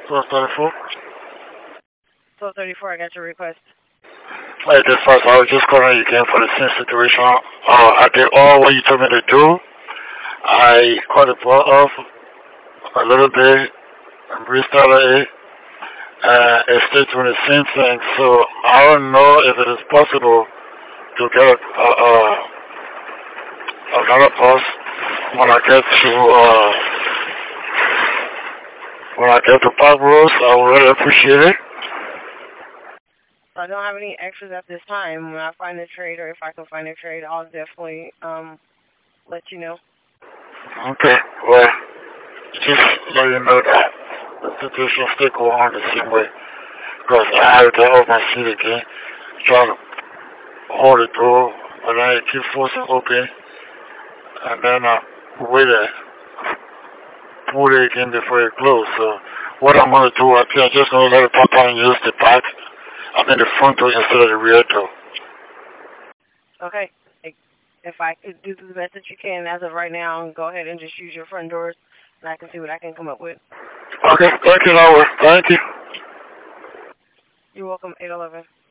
1234. 1234, I got your request. Hey, this first, I was just calling you again for the same situation. I did all what you told me to do. I cut the ball off a little bit, restarted it, and it's still doing the same thing. So I don't know if it is possible to get another bus when I get to Park Rose. I would really appreciate it. I don't have any extras at this time. When I find a trade, or if I can find a trade, I'll definitely let you know. Okay, well, just let you know that the situation still go on the same way. Because I had to off my seat again, trying to hold the door, but then it keeps forcing open, and then I waited, pulled it again before it closed. So what I'm gonna do, I think I'm just gonna let it pop on and use the back. I'm in the front door instead of the rear door. Okay. If I could do the best that you can as of right now, go ahead and just use your front doors, and I can see what I can come up with. Okay, thank you, Noah. Thank you. You're welcome, 811.